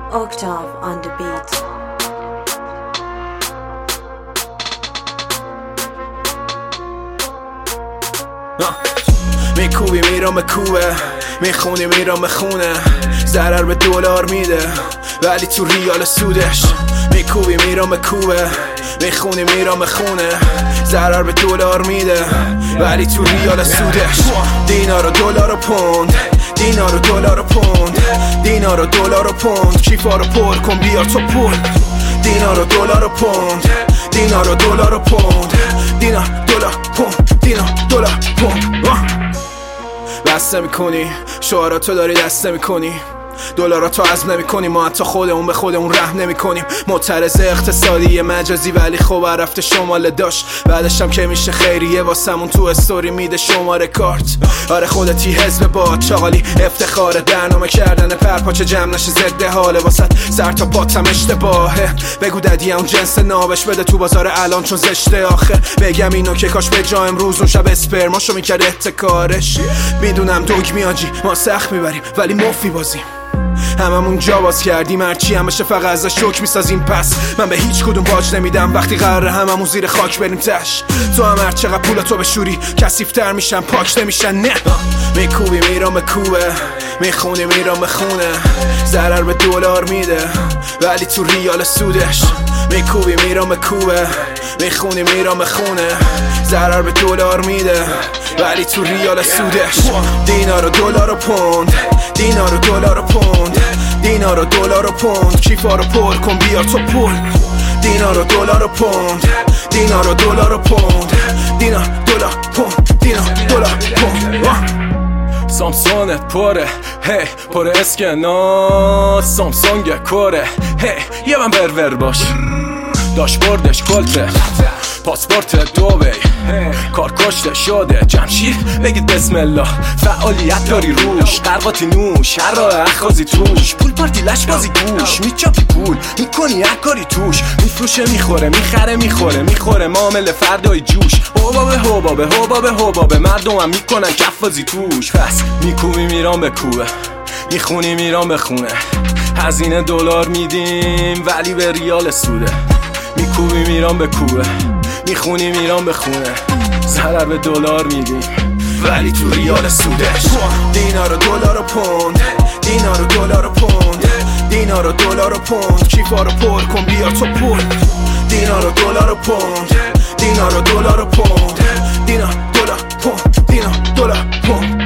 Octave on the beat. میکوبی میرم به کوبه، میخونی میرم به خونه، ضرر به دلار میده ولی تو ریال سودش. میکوبی میرم به کوبه، میخونی میرم به خونه، ضرر به دلار میده ولی تو ریال سودش. دینار و دلار و پوند، دینار و دلار و پوند، دینار و دلار و پوند، کیفا رو پر کن بیار تو پول. دینار و دلار و پوند، دینار و دلار و پوند، دینار دلار پوند، دینار دلار پوند. بسته میکنی شعاراتو داری دسته میکنی، دلاراتو عزم نمی کنیم، ما حتی خودمون به خودمون رحم نمی کنیم. معترض اقتصادی مجازی ولی خب رفته شمال داشت، بعدش هم که میشه خیریه واسمون تو استوری میده شماره کارت. آره خودتی حزب باد چاقالی، افتخار درنامه کردن پرپاچه جمع نشه ضد حاله واسط سر تا پاتم اشتباهه. بگو ددی اون جنس نابش بده تو بازار الان چون زشته آخه. بگم اینو که کاش به جا امروز اون شب اسپرماشو میکرد احتکارش. میدونم دوگ میاجی ما سخت میبریم ولی مفی بازیم، هممون جا باز کردیم هرچی هم بشه فقط ازش شوک میسازیم. پس من به هیچ کدوم باج نمیدم وقتی قراره هممون زیر خاک بریم تش. تو هم هر چقدر پولاتو بشوری کثیف‌تر میشن پاک نمیشن. نه میکوبی میرم به کوبه، میخونی میرم به خونه، ضرر به دلار میده ولی تو ریال سودش. میکوبی میرم به کوبه، میخونی میرم به خونه، ضرر به دلار میده ولی تو ریال سودش. دینار و دلار و پوند، دینار و دلار و پوند، دینار و دلار و پوند، کیفا رو پر کن بیار تو پول. دینار و دلار و پوند، دینار و دلار و پوند، دینار دلار پوند، دینار دلار پوند. سامسونت پره هی پر اسکناس، سامسونگ کره هی یه من برور باش. داشبوردش کلته پاسپورت دوبی، کار کشته شده جمشید بگید بسم الله. فعالیت داری روش قرقاتی نوش، هر راه اخازی توش، پول پارتی لش بازی گوش، میچاپی پول میکنی اکاری توش، میفروشه میخوره میخره میخوره میخوره معامله فردای جوش. حبابه حبابه حبابه حبابه مردم هم میکنن کف بازی توش. پس میکوبی میرام به کوبه، میخونی میرام به خونه، هزینه دلار میدیم ولی به ریال سوده. میکوبی میرام به کوبه، میخونی میرام به خونه، ضرر به دلار میدیم ولی تو ریال سودش. دینار و دلار و پوند، دینار و دلار و پوند، دینار و دلار و پوند، کیفا رو پر کن بیار تو پول. دینار و دلار و پوند، دینار و دلار و پوند، دینار دلار پوند، دینار دلار پوند.